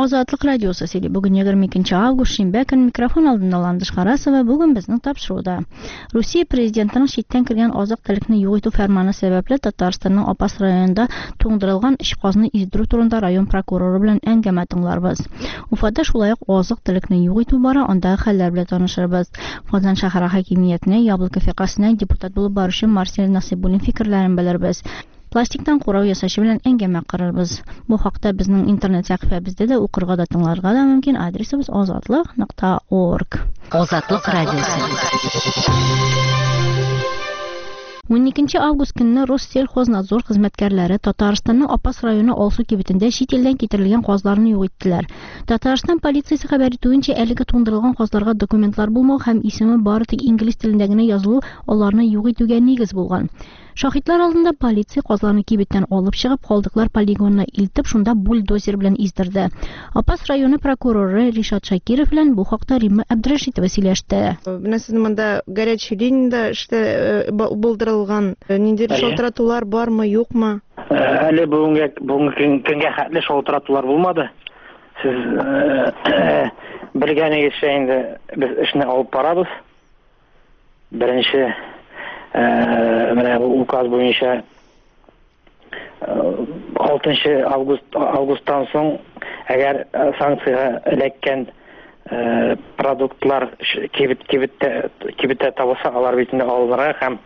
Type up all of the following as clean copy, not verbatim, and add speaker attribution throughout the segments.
Speaker 1: Озатлык радиосы сөйли. Бүгін 22 август шимбә көн микрофон алдында Ландыш Харасова. Бүгін безнең тапшыруда. Русия президентының читтән кергән азык-төлекне юк итү фәрманы сәбәпле Татарстанның Апас районында туңдырылган эшказны издерү турында район прокуроры белән әңгәмә тыңларбыз. Уфада шулай ук азык-төлекне юк итү бара, андагы хәлләр белән танышырбыз. Казан шәһәр хакимиятенә Яблоко фикасына депутат булып баручы Марсель Насыйбуллин фикерләрен белербез. Пластиктан курау ясаучы белән әңгәмә карарбыз. Бу хакта безнең интернет сәхифәбездә дә укырга да тыңларга да мөмкин. Адресыбыз azatlык.org.
Speaker 2: Озатлык радиосы.
Speaker 1: 12 август көнне Россельхознадзор хезмәткәрләре Татарстанның Апас районы Алсу кибетендә чит илдән китерелгән казларны юк иттеләр. Татарстан полициясе хәбәр итүенчә, әлеге туңдырылган казларга документлар булмау һәм исеме бары тик инглиз телендә генә язылу аларны юк итүгә нигез булган. Шаһитлар алдында полиция казларны кибеттән алып чыгып, калдыклар полигонына илтеп, шунда бульдозер белән издерде. Апас районы прокуроры Ришат Шакиров белән бу хакта Римма Абдрашитова сөйләште.
Speaker 3: Менә сезнең монда горячий линиядә булдырылган нинди шалтыратулар бармы, юкмы?
Speaker 4: Әле бүгенге көнгә хәтле шалтыратулар булмады. Сез белгәнегезчә инде без эшне алып барабыз. Беренче менә указ буенча 6 августтан соң әгәр санкцияга эләккән продуктлар кибеттә табылса, алар битендә алынырга һәм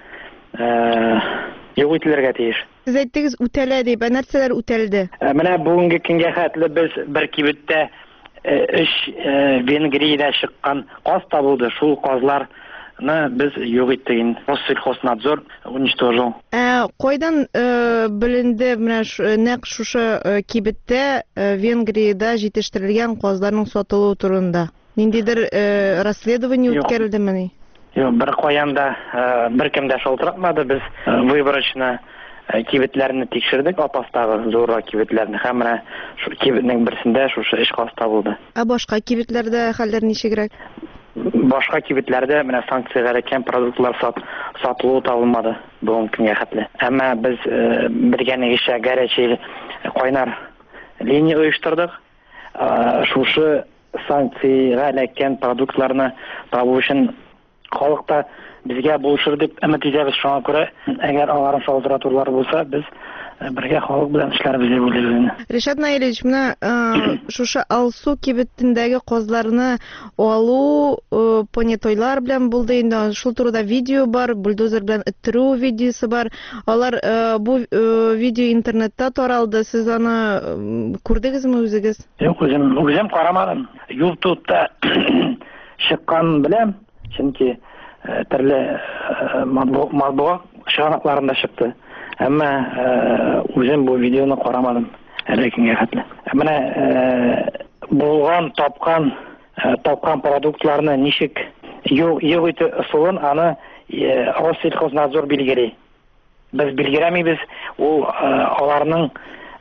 Speaker 4: юк ителергә тиеш.
Speaker 3: Сез әйттегез, үтәлә дип, нәрсәләр үтәлде?
Speaker 4: Менә бүгенге көнгә хәтле без бер кибеттә 3 Венгриядә чыккан каз табылды. Шул казлар biz yok ettiğin Россельхознадзор уничтожил.
Speaker 3: Кайдан беленде менә нәкъ шушы кибеттә Венгриядә җитештерелгән казларның сатылуы турында? Ниндидер расследование үткәрелдеме?
Speaker 4: Юк, бер каян да беркем дә шалтыратмады. Без выборочно кибетләрне тикшердек, Апастагы зур кибетләрне. Һәм менә шу кибетнең берсендә шушы эш каз табылды.
Speaker 3: Башка кибетләрдә хәлләр ничегрәк?
Speaker 4: Башка кибетләрдә менә санкциягә эләккән продуктлар сатылуы табылмады бүгенге көнгә хәтле. Әмма без белгәнегезчә горячий кайнар линия оештырдык. Шушы санкциягә эләккән продуктларны табу өчен халыкта безгә булышыр дип өмет итәбез. Шуңа күрә, әгәр аларның шалтыратулары булса, без бергә халык белән эшләрбез дип уйлыйм.
Speaker 3: Ришат Наилевич, менә шушы Алсу кибетендәге казларны алу понятойлар белән булды инде. Шул турыда видео бар, бульдозер белән эттерү видеосы бар. Алар бу видео интернетта таралды. Сез аны күрдегезме үзегез?
Speaker 4: Юк, үзем карамадым. YouTube'да чыккан беләм, чөнки төрле матбугат чыганакларында чыкты. Әмма үзем бу видеоны карамадым әле көнгә хәтле. Менә булган тапкан продуктларны ничек юк итү ысулын аны Россельхознадзор билгели. Без билгеләмибез, ул аларның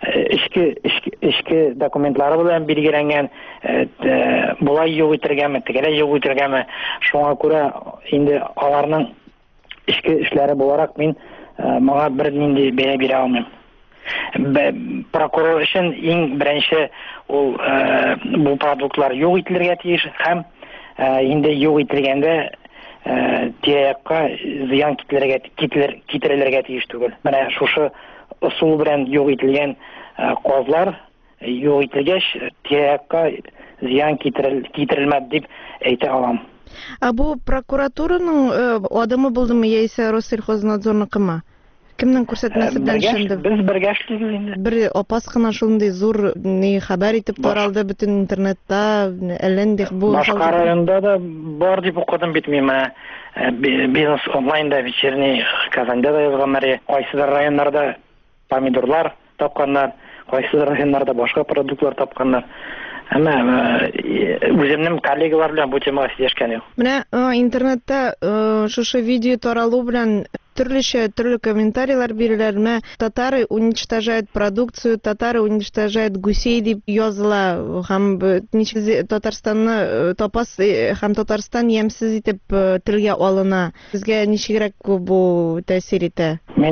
Speaker 4: эшке документлары белән билгеләнгән, булай юк итергәме, тегеләй юк итергәме. Шуңа күрә инде аларның эшке эшләре буларак мин мага бер нинди бәя бирә алмыйм. Прокурор өчен иң беренче ул бу продуктлар юк ителергә тиеш һәм инде юк ителгәндә тирәякка зыян китерелергә тиеш түгел. Менә шушы ысул белән юк ителгән казлар юк ителгәч, тирәякка зыян китерелмәде дип әйтә алам.
Speaker 3: Бу прокуратураның адымы булдымы яисә Россельхознадзорныкымы? Кемнең күрсәтмәсе белән эшләнде?
Speaker 4: Без бергә эшлибез инде.
Speaker 3: Бер Апас кына шундый зур хәбәр итеп таралды бөтен интернетта, әлләндек бу.
Speaker 4: Башка районда да бар дип укыдым бит мин. Бизнес онлайнда вечерний Казанда да язганнар. Кайсыдыр районнарда помидорлар тапканнар, кайсыдыр районнарда башка продуктлар тапканнар. Әмма үземнең коллегалар белән бу темага сөйләшкән юк.
Speaker 3: Менә интернетта шушы видео таралу белән төрле комментарийлар биреләр. Татары уничтожают продукцию, татары уничтожают гусей дип языла. Һәм ничек Татарстанны тапас һәм Татарстан ямьсез итеп телгә алына. Сезгә ничегрәк бу тәэсир итә?
Speaker 4: Мин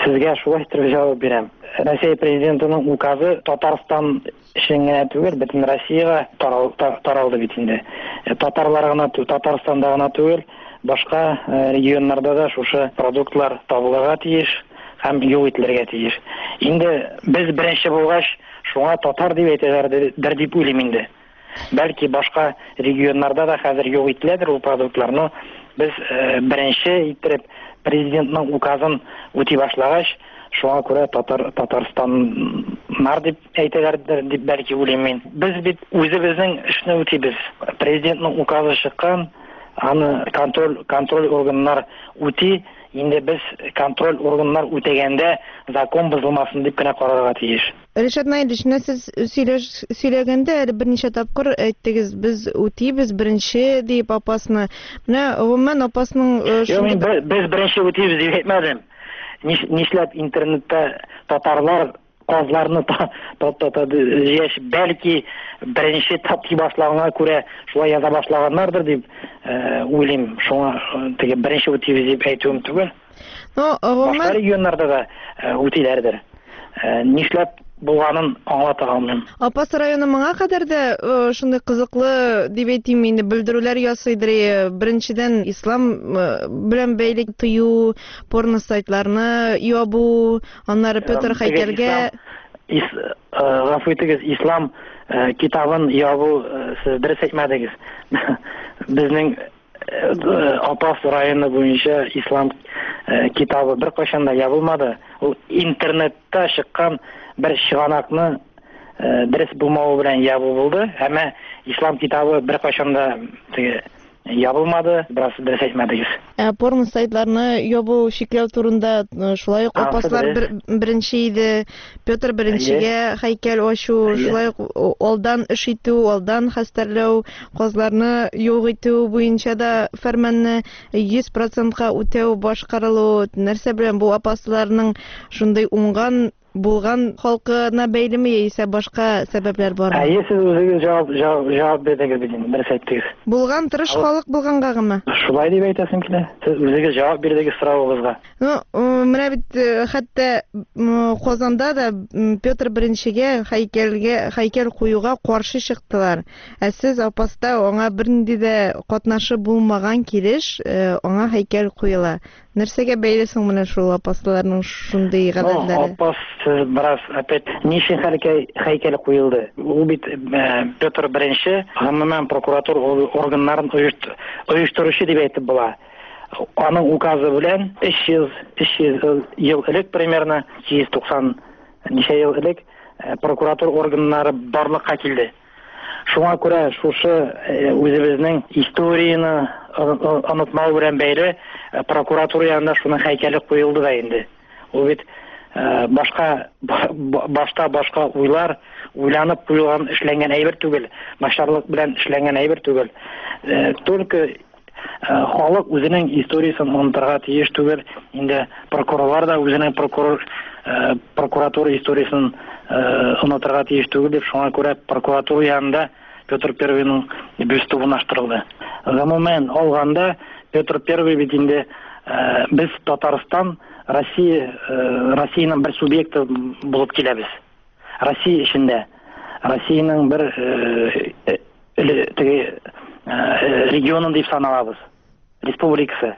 Speaker 4: Сезгә шулай итеп җавап бирәм. Россия президентының указы Татарстан өчен генә түгел, бөтен Россиягә таралды бит инде. Татарлар гына, Татарстанда гына түгел, башка регионнарда да шушы продуктлар табылырга тиеш һәм юк ителергә тиеш. Инде без беренче булгач, шуңа татар дип әйтәләрдер дип уйлыйм инде. Бәлки башка регионнарда да хәзер юк ителәдер ул продуктларны. Без беренче итеп президентның указын үти башлагач, шуңа күрә Татарстаннар дип әйтәләрдер дип бәлки уйлыйм мин. Без бит үзебезнең эшне үтибез. Президентның указы чыккан, аны контроль органнар үти. Инде без контроль органнар үтәгәндә закон бозылмасын дип кенә карарга тиеш.
Speaker 3: Ришат Наилович, сез сөйләгәндә әле берничә тапкыр әйттегез, без үтибез беренче дип апасны. Менә гомумән апасның
Speaker 4: без беренче үтибез дип әйтмәдем. Нишләп интернетта татарлар казларны җәш бәлки беренче тапки башлаганга күрә шулай яза башлаганнардыр дип уйлыйм. Шуңа теге беренче үтибез дип әйтүем түгел. Башка регионнарда да үтиләрдер. Нишләп булганын аңлата алмыйм.
Speaker 3: Апас районы моңа кадәр дә шундый кызыклы дип әйтим инде белдерүләр ясыйдыр. Беренчедән ислам белән бәйле тыю, порно сайтларны ябу, аннары Петр Хайкәлгә
Speaker 4: гафу итегез, ислам китабын ябу сез дөрес әйтмәдегез. Безнең Апас районы буенча ислам китабы беркайчан да ябылмады. Ул интернетта чыккан бер чыганакны дөрес булмавы белән ябу булды. Әмма ислам китабы беркайчан да ябылмады, бераз дөрес әйтмәдегез.
Speaker 3: Порно сайтларны ябу шикләү турында шулай ук апаслар беренче иде. Петр беренчегә һәйкәл ачу, шулай ук алдан эш итү, алдан хәстәрләү, казларны юк итү буенча да фәрманны 100%-ка үтәү башкарылу. Нәрсә белән бу апасларның шундый уңган булган халкына бәйлеме яисә башка сәбәпләр бармы?
Speaker 4: Сез үзегез җавап бирдегез бит инде, дөрес әйттегез.
Speaker 3: Булган тырыш халык булгангамы?
Speaker 4: Шулай дип әйтәсем килә. Сез үзегез җавап бирдегез соравыгызга.
Speaker 3: Менә бит хәтта Казанда да Петр беренчегә һәйкәл куюга каршы чыктылар. Сез апаста аңа бернинди дә катнашы булмаган килеш, аңа һәйкәл куела. Нәрсәгә бәйле соң менә шул апасларның шундый гадәтләре?
Speaker 4: Апас бераз опять ничек һәйкәл куелды. Ул бит Петр беренче гомумән прокуратура органнарын оештыручы дип әйтеп була. Аның указы белән 300 ел элек примерно 190 ничә ел элек прокуратура органнары барлыкка килде. Шуңа күрә шушы үзебезнең историяны онытмау белән бәйле прокуратура янында шуның һәйкәле куелды да инде. Ул бит башта башка уйлар, уйланып куелган эшләнгән әйбер түгел, начарлык белән эшләнгән әйбер түгел. Только халык үзенең историясын онытырга тиеш түгел. Инде прокурорлар да үзенең прокуратура историясын онытырга тиеш түгел дип, шуңа күрә прокуратура янында Петр Первыйның бюсты урнаштырылды. Гомумән алганда Петр Первый бит инде без Татарстан Россиянең бер субъекты булып киләбез. Россия эчендә. Россиянең бер регионын дип саналабыз. Республикасы.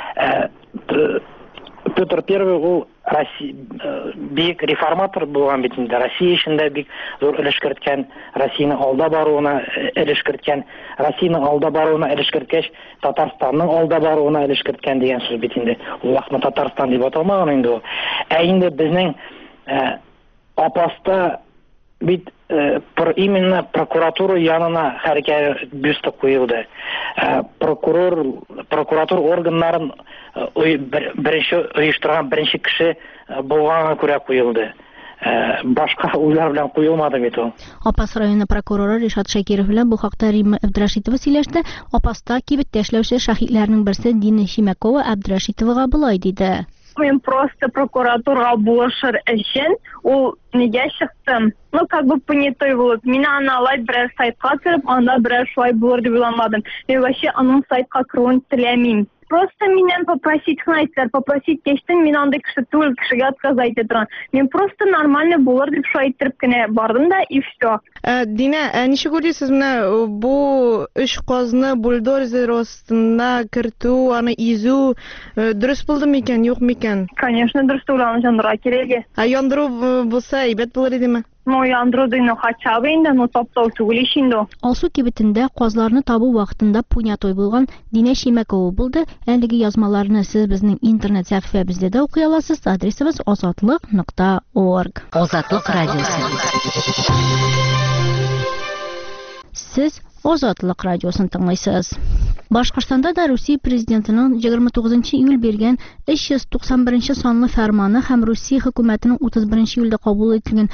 Speaker 4: Петр Первый ул бик реформатор булган бит инде. Россия эчендә бик зур өлеш керткән, Россиянең алда баруына өлеш керткән, Россиянең алда баруына өлеш керткәч, Татарстанның алда баруына өлеш керткән дигән сүз бит инде. Ул вакытта Татарстан дип аталмаган инде ул. Инде безнең апаста бит именно прокуратура янына хәрәкәт бюсты куелды. Прокуратура органнарын беренче оештырган беренче кеше булганга күрә куелды. Башка уйлар белән куелмады бит ул.
Speaker 1: Апас районы прокуроры Ришат Шакиров белән бу хакта Римма Абдрашитова сөйләште. Апаста кибеттә эшләүче шаһитларның берсе Дина Шимакова Абдрашитовага булай диде.
Speaker 2: Мен просто прокуратурага булышыр өчен ул нигә чыктым? Понятой булып, мин аны алай берәр сайтка кирип, анда берәр шулай булыр дип уйламадым. Мен вообще аның сайтка кируын теләмим. Просто миннән попросить хнайтлар, попросить кештен мин андай кеше түгел, кешегә отказать итәргә. Мин просто нормально булыр дип шайтырып кенә бардым да и всё.
Speaker 3: Дина, ничек уйлыйсыз менә бу үч казны бульдозер астына кертү, аны изү дөрес булдымы икән, юкмы икән?
Speaker 2: Конечно, дөрес түгел, аны җандыра кирәк.
Speaker 3: Яндыру булса әйбәт булыр идеме?
Speaker 2: Ну, яндыру инде хотя бы инде, ну таптау түгел ич инде.
Speaker 1: Алсу кибетендә казларны табу вакытында пунятой булган Динә Шимәкова булды. Әлеге язмаларны сез безнең интернет сәхифәбездә дә укый аласыз. Адресыбыз azatlык.org.
Speaker 5: Азатлык радиосы.
Speaker 1: Сез Азатлык радиосын тыңлайсыз. Башкортстанда да Русия президентының 29 июль бергән 391 санлы фәрманы һәм Русия хөкүмәтенең 31 июльдә кабул ителгән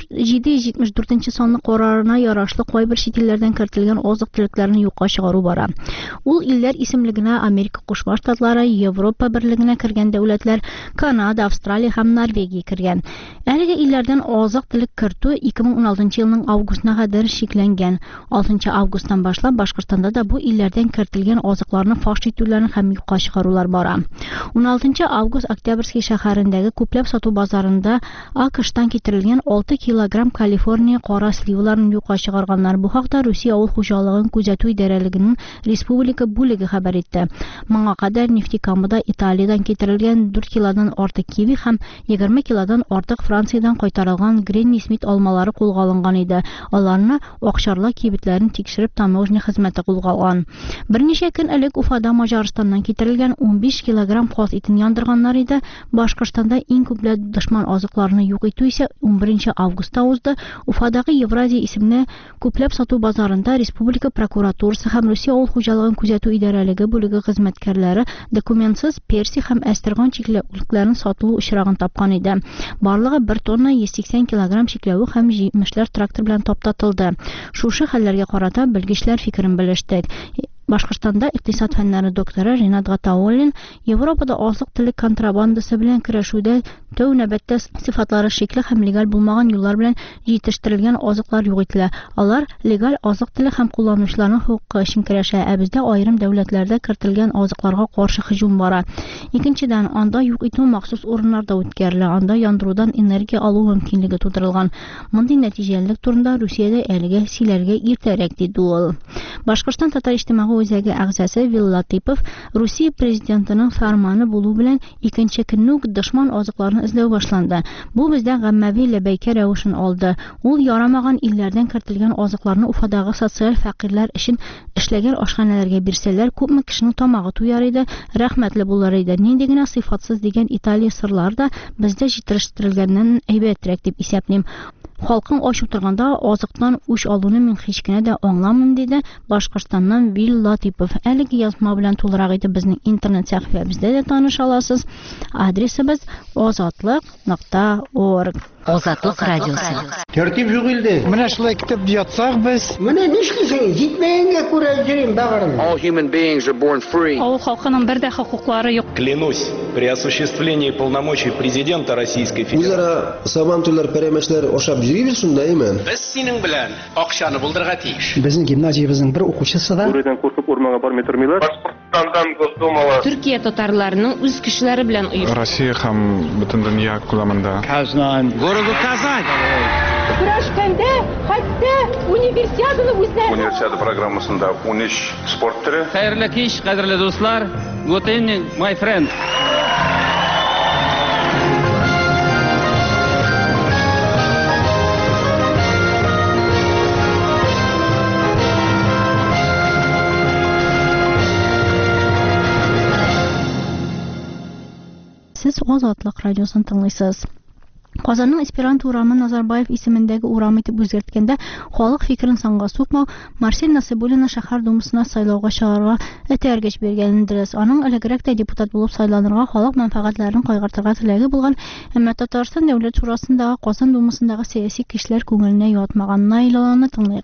Speaker 1: 774 санлы карарына ярашлы кайбер чит илләрдән кертелгән азык-төлекләрне юкка чыгару бара. Ул илләр исемлегенә Америка Кушма Штатлары, Европа Берлегенә кергән дәүләтләр, Канада, Австралия һәм Норвегия кергән. Әлеге илләрдән азык-төлек кертү 2016 елның августына кадәр шикләнгән. 6 августтан башлап Башкортстанда да бу илләрдән кертелгән азыкларны фаш итүләрен һәм юкка чыгарулар бара. 16 август Октябрьский шәһәрендәге күпләп сату базарында АКШтан китерелгән 6 килограмм Калифорния кара сливаларын юкка чыгарганнар. Бу хакта Русия авыл хуҗалыгын күзәтү идарәлегенең республика бүлеге хәбәр итте. Моңа кадәр Нефтекамада Италиядән китерелгән 4 килодан артык киви һәм 20 килодан артык Франциядән кайтарылган Гренни Смит алмалары кулга алынган иде. Аларны акчарлы кибетләрен тикшереп таможня хезмәте кулга алган. Берничә көн элек Уфада Маҗарстаннан китерелгән 15 килограмм каз итен яндырганнар иде. Башкортстанда иң күпләп дошман азыкларны юк итү исә 11 августта узды. Уфадагы Евразия исемле күпләп сату базарында республика прокуратурасы һәм Русия авыл хуҗалыгын күзәтү идарәлеге бүлеге хезмәткәрләре документсыз перси һәм әстерган чикләвекләрен сатылу очрагын тапкан иде. Барлыгы 1 тонна 180 килограмм чикләвек һәм җимешләр трактор белән таптатылды. Шушы хәлләргә карата белгечләр фикерен белеште. Башкортстанда икътисад фәннәре докторы Ринат Гатауллин Европада азык-төлек контрабандасы белән көрәшүдә тәү нәбәттә сыйфатлары шикле һәм легаль булмаган юллар белән җитештерелгән азыклар юк ителә. Алар легаль азык-төлек һәм кулланучыларның хукукы өчен көрәшә, ә бездә аерым дәүләтләрдә кертелгән азыкларга каршы һөҗүм бара. Икенчедән, анда юк итү махсус урыннарда үткәрелә, анда яндырудан энергия алу мөмкинлеге тудырылган. Мондый нәтиҗәлелек турында Русиядә әлегә сөйләргә иртәрәк диде ул. Башкортстан татар иҗтимагый үзәге әгъзасы Виллатипов Русия президентының фәрманы булу белән икенче көнне үк дошман азыкларны эзләү башланды. Бу бездә гаммәви ләбәйкә рәвешен алды. Ул ярамаган илләрдән кертелгән азыкларны Уфадагы социаль фәкыйрьләр өчен эшләгән ашханәләргә бирсәләр, күпме кешенең тамагы туяр иде, рәхмәтле булыр иде. Нинди генә сыйфатсыз дигән Италия сырлар да бездә җитештерелгәннән әйбәтрәк дип исәплим. Халкың ач утырганда азыктан үч алуны мин һич кенә дә аңламыйм диде Башкортстаннан Виллатипов. Әлеге язма белән тулырак итеп безнең интернет сәхифәбездә дә таныша аласыз. Адресыбыз azatlык.org.
Speaker 5: Азатлык радиосы.
Speaker 6: Тәртип юк илдә.
Speaker 7: Менә шулай китеп ятсак без.
Speaker 6: Менә нишлисең? Җитмәгәнгә күрә йөрим бәгырем.
Speaker 8: All human beings are born free.
Speaker 9: Авыл халкының бер дә хокуклары юк.
Speaker 10: Клянусь, при осуществлении полномочий президента Российской Федерации.
Speaker 6: Үзара сабан түләр пәрәмәчләр ашап йөрибез шундаймы?
Speaker 10: Без синең белән акчаны булдырга тиеш.
Speaker 7: Безнең гимназиябезнең бер укучысы да
Speaker 11: Бүредән куркып урманга бармый тормыйлар. Башкортстандан Госдумалар.
Speaker 9: Төркия татарларының үз кешеләре белән оештырылган.
Speaker 12: Россия һәм бөтен дөнья күләмендә.
Speaker 7: Казан,
Speaker 10: Городу Казань.
Speaker 9: Көрәшкәндә хәтта универсиаданы үзләре.
Speaker 12: Универсиада программасында 13 спорт төре.
Speaker 13: Хәерле кич, кадерле дуслар. Good evening, my friend.
Speaker 1: Сез Азатлык радиосын тыңлыйсыз. Казанның Эсперанто урамы Назарбаев исемендәге урам итеп үзгәрткәндә халык фикерен санга сукмау Марсель Насыйбуллина шәһәр думасына сайлауга чыгарга этәргеч биргәнен дөрес. Аның элегрәк тә депутат булып сайланырга халык мәнфәгатьләрен кайгыртырга теләге булган, әмма Татарстан дәүләт шурасындагы Казан думасындагы сәяси кешеләр күңеленә ятмаган Наиланы тыңлыйк.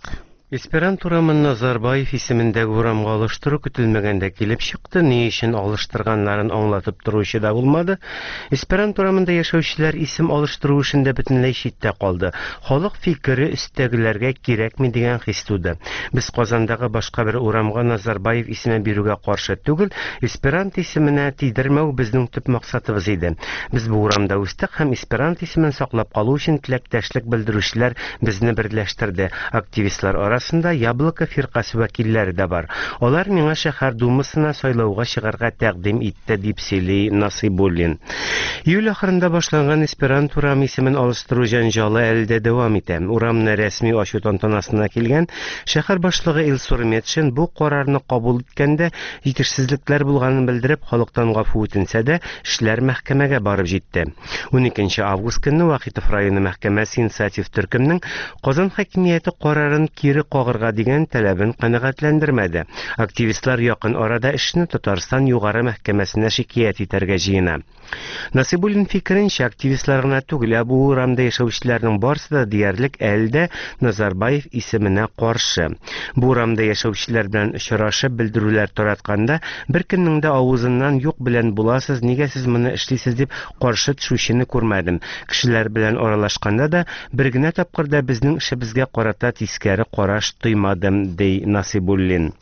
Speaker 14: Эсперанто урамын Назарбаев исемендәге урамга алыштыру көтелмәгәндә килеп чыкты. Ни өчен алыштырганнарын аңлатып торучы да булмады. Эсперанто урамында яшәүчеләр исем алыштыру эшендә бөтенләй читтә калды. Халык фикере өстәгеләргә кирәкми дигән хис туды. Без Казандагы башка бер урамга Назарбаев исеме бирүгә каршы түгел, эсперанто исеменә тидермәү безнең төп максатыбыз иде. Без бу урамда үстек һәм эсперанто исемен саклап калу өчен теләктәшлек белдерүчеләр безне берләштерде. Активистлар арасында Яблоко фиркасы вәкилләре дә бар. Алар миңа шәһәр думасына сайлауга чыгарга тәкъдим итте дип сөйли Насыйбуллин. Июль ахырында башланган эсперанто урам исемен алыштыру җанҗалы әле дә дәвам итә. Урамны рәсми ачу тантанасына килгән шәһәр башлыгы Илсур Метшин бу карарны кабул иткәндә җитешсезлекләр булганын белдереп, халыктан гафу үтенсә дә, эшләр мәхкәмәгә барып җитте. 12 август көнне Вахитов районы мәхкәмәсе инициатив төркемнең Казан хакимияте карарын кире кагырга дигән талабын канәгатьләндермәде. Активистлар якын арада эшне Татарстан югары мәхкәмәсенә шикаят итәргә җыена. Насыйбуллин фикеренчә, активистлар гына түгел, бу урамда яшәүчеләрнең барысы да диярлек әлдә Назарбаев исеменә каршы. Бу урамда яшәүчеләр белән очрашып белдерүләр таратканда, беркемнең дә авызыннан юк белән буласыз, нигә сез моны эшлисез дип каршы төшүчене күрмәдем. Кешеләр белән аралашканда да бер генә тапкыр да безнең эшебезгә карата тискәре караш тоймадым, ди Насыйбуллин.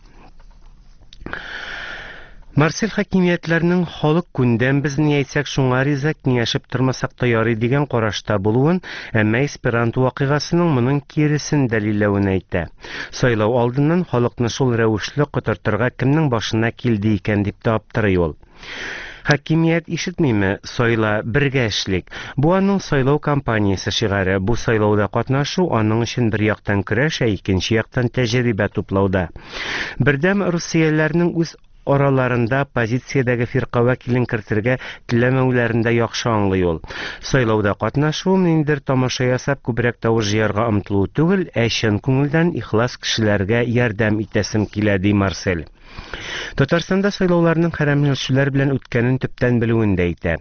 Speaker 14: Марсель хакимиятләрнең халык күндән безне әйтсәк шуңа риза, киңәшеп тормасак та ярый дигән карашта булуын, әмма эсперанто вакыйгасының моның киресен дәлилләвен әйтә. Сайлау алдыннан халыкны шул рәвешле котыртырга кемнең башына килде икән дип тә аптырый ул. Хакимият ишетмиме? Сайла бергә эшлик. Бу аның сайлау кампаниясе шигары. Бу сайлауда катнашу аның өчен бер яктан көрәш, икенче яктан тәҗрибә туплауда. Бердәм Русияләрнең үз араларында позициядәге фирка вәкилен кертергә теләмәүләрендә яхшы аңлый ул. Сайлауда катнашу ниндидер тамаша ясап күбрәк тавыш җыярга омтылу түгел, чын күңелдән ихлас кешеләргә ярдәм итәсем килә, ди Марсель. Татарстанда сайлауларның хәрәмләшүләр белән үткәнен төптән белүен дә әйтә.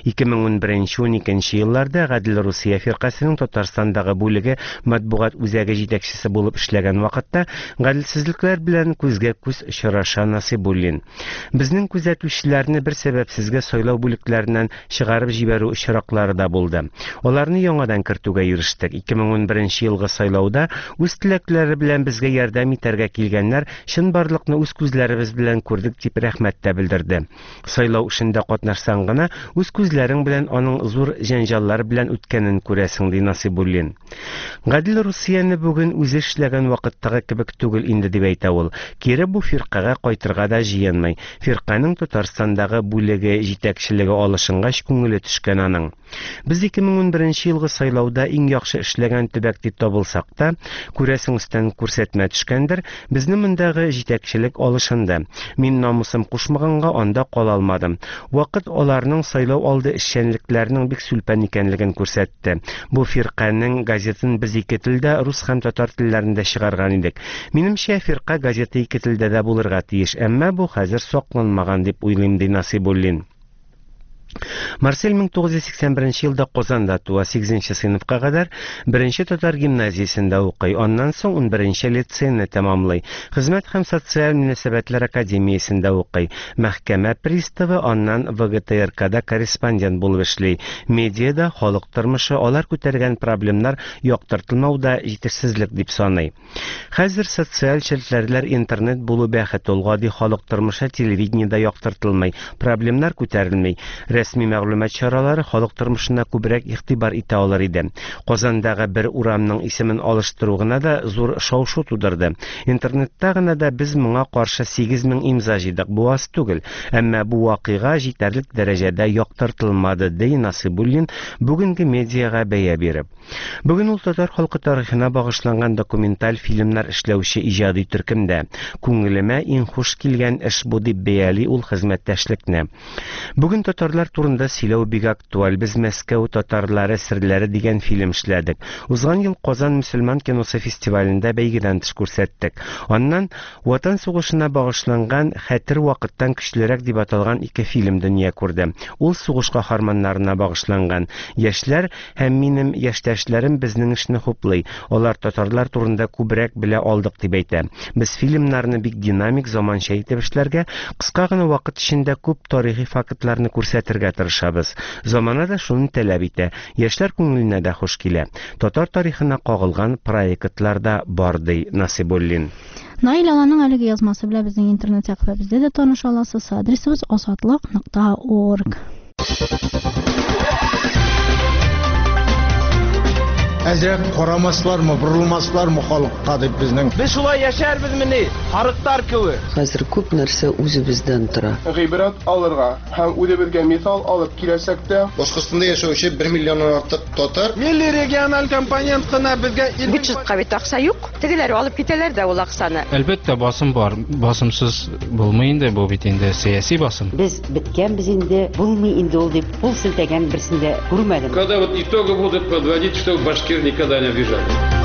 Speaker 14: 2011-12 елларда Гадел Русия фиркасының Татарстандагы бүлеге матбугат үзәге җитәкчесе булып эшләгән вакытта гаделсезлекләр белән күзгә-күз очраша Насыйбуллин. Безнең күзәтүчеләрне бер сәбәпсезгә сайлау бүлекләреннән чыгарып җибәрү очраклары да булды. Аларны яңадан кертүгә ирештек. 2011 елгы сайлауда үз теләкләре белән безгә ярдәм итәргә килгәннәр чын барлыкны үз күзләребез белән күрдек дип рәхмәт тә белдерде. Сайлау эшендә катнашсаң гына үз күзләрең белән аның зур җанҗаллар белән үткәнен күрәсең, ди Насыйбуллин. Гадел Русияне бүген үзе эшләгән вакыттагы кебек түгел инде дип әйтә ул. Кире бу фиркага кайтырга да җыенмый. Фирканың Татарстандагы бүлеге җитәкчелеге алышынгач күңеле төшкән аның. Без 2011 елгы сайлауда иң яхшы эшләгән төбәк дип табылсак та, күрәсең өстән күрсәтмә төшкәндер, безнең мондагы җитәкчелек алышында. Мин намусым кушмаганга анда кала алмадым. Вакыт аларның сайлау алды эшчәнлекләренең бик сүлпән икәнлеген күрсәтте. Бу фирканың газетын без ике телдә, рус һәм татар телләрендә чыгарган идек. Минемчә, фирка газеты ике телдә дә булырга тиеш, әмма бу хәзер сакланмаган дип уйлыйм, ди Насыйбуллин. Марсель 1981 елда Казанда туа, 8 сыйныфка кадәр 1 татар гимназиясендә укый, аннан соң 11 лицейны тәмамлый. Хезмәт һәм социаль мөнәсәбәтләр академиясендә укый. Мәхкәмә приставы, аннан ВГТРКда корреспондент булып эшли. Медиада халык тормышы, алар күтәргән проблемнар яктыртылмауда җитешсезлек дип саный. Хәзер социаль челтәрләр, интернет булу бәхет ул, гади халык тормышы телевидениедә яктыртылмый, проблемнар күтәрелмый. Рәсми мәгълүмат чаралары халык тормышына күбрәк игътибар итә алар иде. Казандагы бер урамның исемен алыштыру гына да зур шау-шу тудырды. Интернетта гына да без моңа каршы 8000 имза җыйдык. Бу аз түгел, әмма бу вакыйга җитәрлек дәрәҗәдә яктыртылмады, ди Насыйбуллин бүгенге медиага бәя биреп. Бүген ул татар халкы тарихына багышланган документаль фильмнар эшләүче иҗади төркемдә. Күңелемә иң хуш килгән эш бу дип бәяли ул хезмәттәшлекне. Бүген татарлар турында сөйләү бик актуаль. Без Мәскәү татарлары серләре дигән фильм эшләдек. Узган ел Казан мөселман киносы фестивалендә бәйгедән төш күрсәттек. Аннан Ватан сугышына багышланган Хәтер вакыттан көчлерәк дип аталган 2 фильм дөнья күрде. Ул сугыш каһарманнарына багышланган. Яшьләр һәм минем яшьтәшләрем безнең эшне хуплый. Алар татарлар турында күбрәк белә алдык дип әйтә. Без фильмнарны бик динамик, заманча итеп эшләргә, кыска гына вакыт эчендә күп тарихи фактларны күрсәтергә тырышабыз. Замана да шуны таләп итә. Яшьләр күңеленә дә хуш килә. Татар тарихына кагылган проектлар да бар ди Насибуллин.
Speaker 1: Наил Аланың әлеге язмасы белән безнең интернет сәхифәбездә дә таныша аласыз. Адресыбыз asatlıq.org.
Speaker 7: Әзрәк карамаслармы, борылмаслармы халыкка дип безнең.
Speaker 10: Без шулай яшәрбез мени, харыктар кебек.
Speaker 15: Хәзер күп нәрсә үзебездән тора.
Speaker 11: Гыйбрат алырга һәм үзебезгә мисал алып киләсәктә,
Speaker 6: Башкортстанда яшәүче 1 миллионнан артык татар
Speaker 10: Милли региональ компонент кына безгә
Speaker 16: бюджетка бит акча юк. Тегеләр алып китәләр дә ул акчаны.
Speaker 13: Әлбәттә басым бар. Басымсыз булмый инде бу бит инде сәяси басым.
Speaker 17: Без биткәнбез инде, булмый инде ул дип кул селтәгән берсендә күрмәдем.
Speaker 18: Когда вот итоги будут подводить, что башкир никогда не обижали.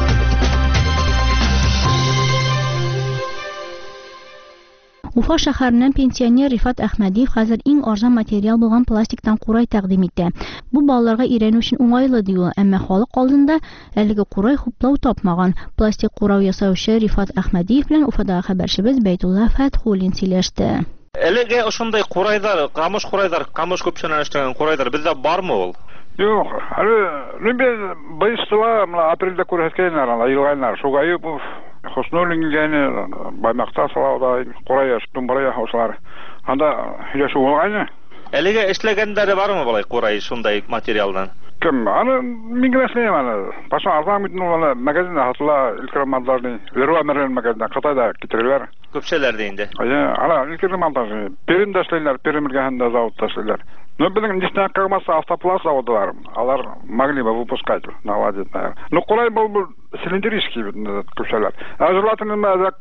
Speaker 1: Уфа шәһәреннән пенсионер Рифат Әхмәдиев хәзер иң арзан материал булган пластиктан курай тәкъдим итә. Бу балаларга өйрәнү өчен уңайлы ди ул, әмма халык алдында әлеге курай хуплау тапмаган. Пластик курау ясаучы Рифат Әхмәдиев белән Уфадагы хәбәрчебез Бәйтулла Фәтхуллин сөйләште.
Speaker 19: Әлеге ошондай курайдар, камыш көпшәнән эшләгән курайдар бездә бармы ул?
Speaker 12: Юк, әле быйсла апрельдә күрһәткәннәр, айылганнар. Шугай бу Хоснулингәне баймакта салауда курай тумбарая хауслар. Анда һиләшү булган.
Speaker 19: Әлеге эшләгәндәре бармы булай курай шундай материалдан?
Speaker 12: Кем? Аны миграция аны. Паша арзан бит ул магазинда хатла илкрамадларны, Леруа Мерлен магазинда Кытайда китерәләр.
Speaker 19: Көпшәләрдә инде.
Speaker 12: Ала илкрамадлар. Перим эшләйләр, Перемиргәһендә заводта эшләйләр. Но безнең нефтяная компания автопласт заводлар. Алар могли бы выпускать, наладить, наверное. Но курай был цилиндрический көпшәләр. Желательно мәзәк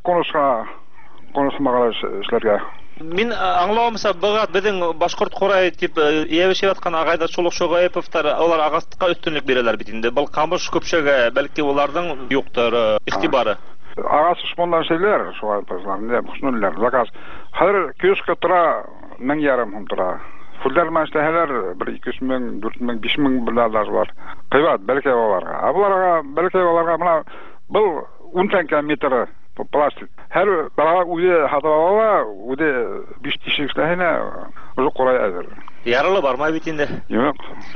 Speaker 12: конусмага эшләргә.
Speaker 19: Мин аңлавымча безнең башкорт курай тип яшәп аткан агайда Шулык Шогаеповтар алар агастыкка өстенлек бирәләр бит инде. Бул камыш көпшәгә бәлки уларның юктыр игътибары.
Speaker 12: Агас шундан şeyler, шулай пазлар, не бушнулар. Заказ. Хәзер кioskka тора 1,5 тора. Фулдар мәштәһәләр 1-2 мең, 4 мең, 5 мең булалар бар. Кыйбат бәлки аларга. Буларга бәлки аларга менә бу 10 тәңкә метры пластик. Һәр бара үзе хатава, үзе 5 тишек эшләһенә уже курай әзер.
Speaker 19: Ярылы бармай бит инде.
Speaker 12: Юк.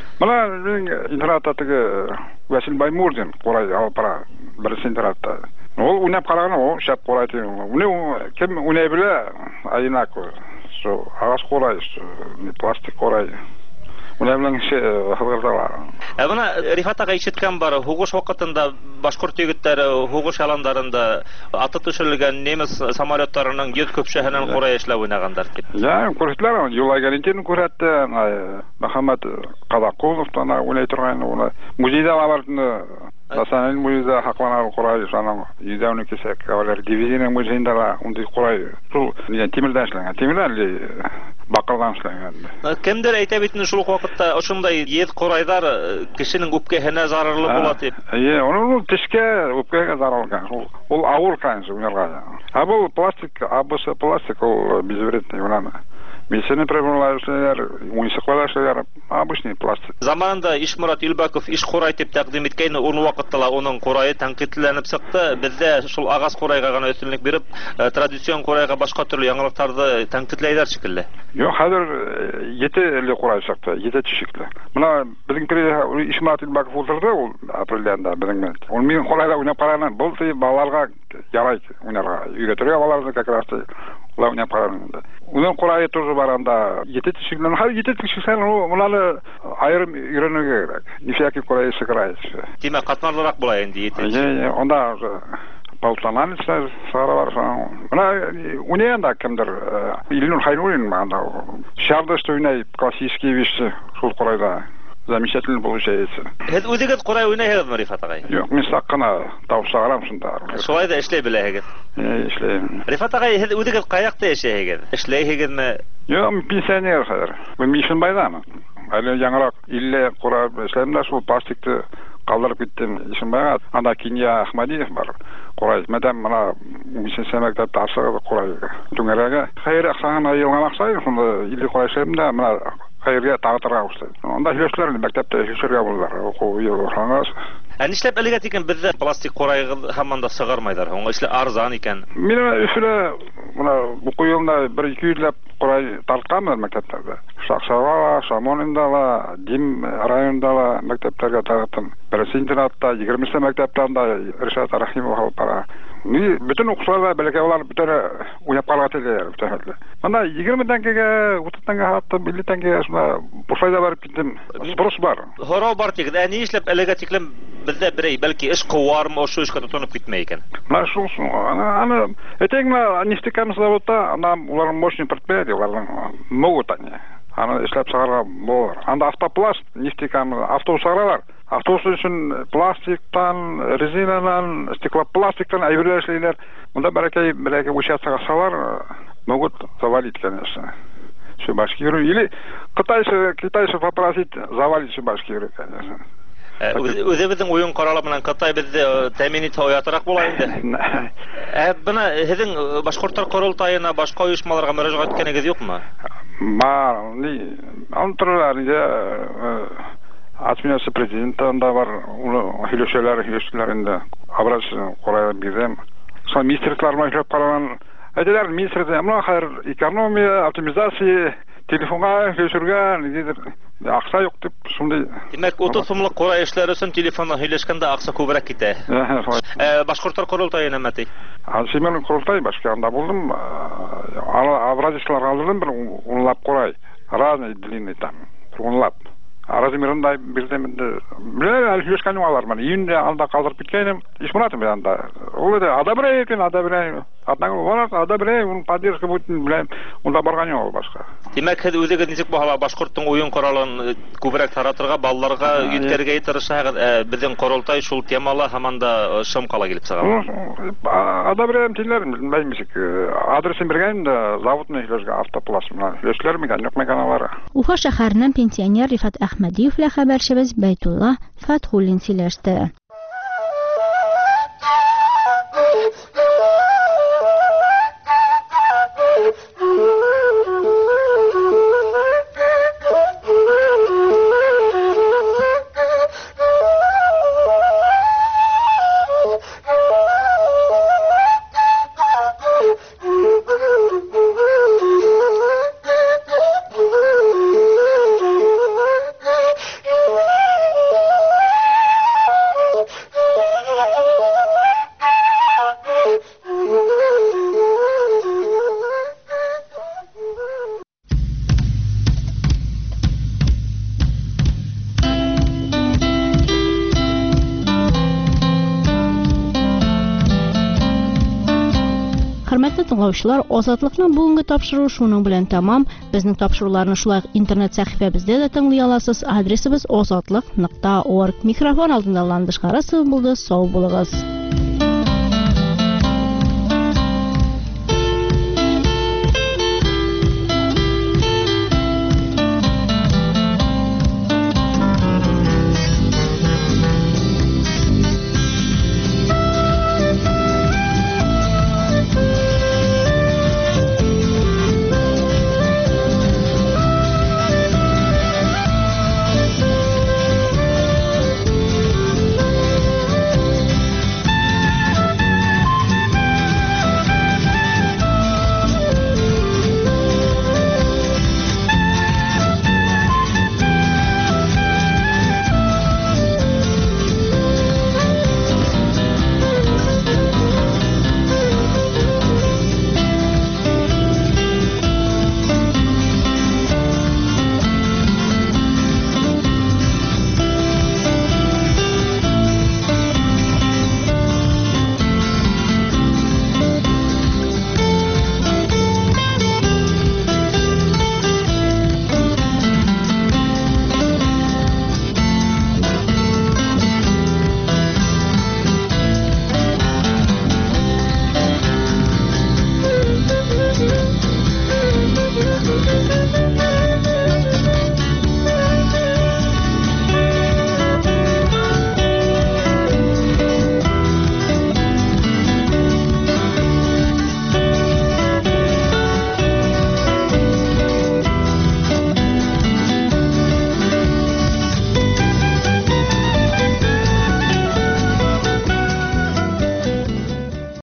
Speaker 12: Менә интернеттагы Васил Баймурдин курай алып бара. Бер интернетта. Ул уйнап караган, ул шәп курай. Уны кем уйнай белә? Айнако. Шо агас курай, не пластик курай. Уны белән хәбәрдәр.
Speaker 19: Әбәнә Рифат ага ишеткән бар, хугыш вакытында башкорт егетләре хугыш аландарында аты төшерелгән немец самолетларының йөз көпшәһеннән курай эшләп уйнагандар дип.
Speaker 12: Я, күрсәтләр, Юлай Галентин күрсәтте, Мөхәммәд Кадакулов тана уйный торган, уны музейда аларны Националь музейда хаклана курай, шуның йөзәүне кисәк, алар дивизияның музейында ундай курай. Шул тимердән эшләнгән, тимердән бакырдан эшләнгән.
Speaker 19: Кемдер әйтә бит инде шул вакытта ошондай йөз курайдар кешенең үпкәһенә зарарлы була дип.
Speaker 12: Аны тешкә үпкәгә зарарлы. Ул авыр кайсы уйнарга. Бу пластик, пластик ул безвредный уйнама. Медицина препаратлар, университетлар эшләр, обычный пластик.
Speaker 19: Заманында Ишмурат Илбаков иш курай дип тәкъдим иткән, ул вакытта уның курае тәнкыйтьләнеп чыкты. Бездә шул агас курайга гына өстенлек биреп, традицион курайга башка төрле яңалыктарды тәнкыйтьләйләр шикелле.
Speaker 12: Юк, хәзер 7 курай чыкты, 7 тишекле. Менә безнең Ишмурат Илбаков ултырды, ул апрельдә безнең. Ул мин курайда уйнап караган, бу балаларга ярай уйнарга. Өйрәтергә балаларны как раз ул уйнап караган. Уның курае тоже баранда 7 тишекле. Һәр 7 тишекле уланы айрым өйрәнергә кирәк. Нифяки курай сыграет.
Speaker 19: Димәк, катмарлырак була инде 7.
Speaker 12: Онда полтональница сара бар. Менә униянда кемдер Илнур Хайнуллин манда шарда уйнай классические вещи шул курайда. Замечательно получается.
Speaker 19: Һез үзегез курай уйнайсызмы, Рифат агай?
Speaker 12: Юк, мин саккына тавышарам шунда.
Speaker 19: Шулай да эшләй беләһегез.
Speaker 12: Эшләйм.
Speaker 19: Рифат агай, һез үзегез каякта яшәйсез? Эшләйсезме?
Speaker 12: Yok, pensioner kadar. Ben işim baydamı. Әлі жаңарақ илле құрап эшләдем дә шул пластикты калдырып киттем. Ишем бага. Анда Киния Ахмадиев бар. Курай. Мәдәм мына 5нче мәктәптә ашыгып курай. Түңәрәгә. Хәйр аксагына елган аксай, шунда илле курай эшләдем дә мына хәйргә тагытырга кушты. Анда һөйләшләр мәктәптә һөйләшергә булдылар. Уку ел хаңас.
Speaker 19: Нишләп әлегә тикен бездә пластик курайгы һаман да сыгармайдар. Аңа эшле арзан икән.
Speaker 12: Мин үфле мына уку елында 1-2 ләп курай тартканмын мәктәптә. Шакшава, Шамонинда, Дим районында мәктәпләргә тарттым. Беренче интернатта 20 мәктәптә Ришат Рахимов алып бара. Ни бөтен укучылар бәләкәй алар бөтен уйнап калган теләр бөтен. Мына 20 тәңкәгә, 30 тәңкәгә аттым, 50 тәңкәгә шуна бушлайда барып киттем. Спрос бар.
Speaker 19: Хорау бар тик. Ни эшләп әлегә тиклем бездә берәй бәлки эш куармы, ошо эшкә тотынып китмәй икән.
Speaker 12: Менә шул. Аны этегмә нефтекамс заводта, анда улар мощный предприятие, уларның могут они. Аны эшләп чыгарга булыр. Анда автопласт, нефтекамс, автобуслар. Автобус өчен пластиктан, резинадан, стеклопластиктан әйберләр эшләйләр. Монда бәләкәй участокка салар, могут завалить, конечно. Шубашкиру или китайцы попросить завалить Шубашкиру, конечно.
Speaker 19: Үзебезнең уен каралы белән Кытай бездә тәэмин итә аятырак була инде. Бына һезнең башкортлар корылтаена башка оешмаларга мөрәҗәгать иткәнегез юкмы?
Speaker 12: Бар, ни антрлар администрация президентында бар, һөйләшүләр инде. Абраш курай бирдем. Сон министрлыкларга эшләп караган. Әйтәләр министрлык, моны хәер экономия, оптимизация, телефонга һөйләшергә, нидер акса юк дип шундый.
Speaker 19: Димәк, 30 сумлык курай эшләре өчен телефонда һөйләшкәндә акса күбрәк китә. Башкортлар корылтаена мәти.
Speaker 12: Мен корылтай башканда булдым. Абразичлар алдым бер унлап курай. Разный длинный там. Унлап. Размерында бирдем инде. Белән һөйләшкән алар мен. Июньдә анда калдырып киткәнем. Ишмуратов анда. Ул да адабрай икән, адабрай. Адабрай, ул поддержка будет белән. Унда барган юк башка.
Speaker 19: Димәк, һез үзегез ничек баһала башкорттың уен коралын күбрәк таратырга, балаларга йөткәргә тырышасыз. Безнең корылтай шул темала һаман да шымкала килеп чыга.
Speaker 12: Адабрай тиләр белмәймисек. Адресын биргән дә заводны һөйләшгә автопласт менә. Һөйләшләр микән, юкмы каналары.
Speaker 1: Уфа шәһәреннән пенсионер Рифат Әхмәдиев белән хәбәрчебез Бәйтулла Фатхуллин сөйләште. Хөрмәтле тыңлаучылар, Азатлыкның бүгенге тапшыруы шуның белән тәмам. Безнең тапшыруларны шулай интернет сәхифәбездә дә тыңлый аласыз. Адресыбыз azatlык.org. Микрофон алдында Ландыш Карасов булды. Сау булыгыз.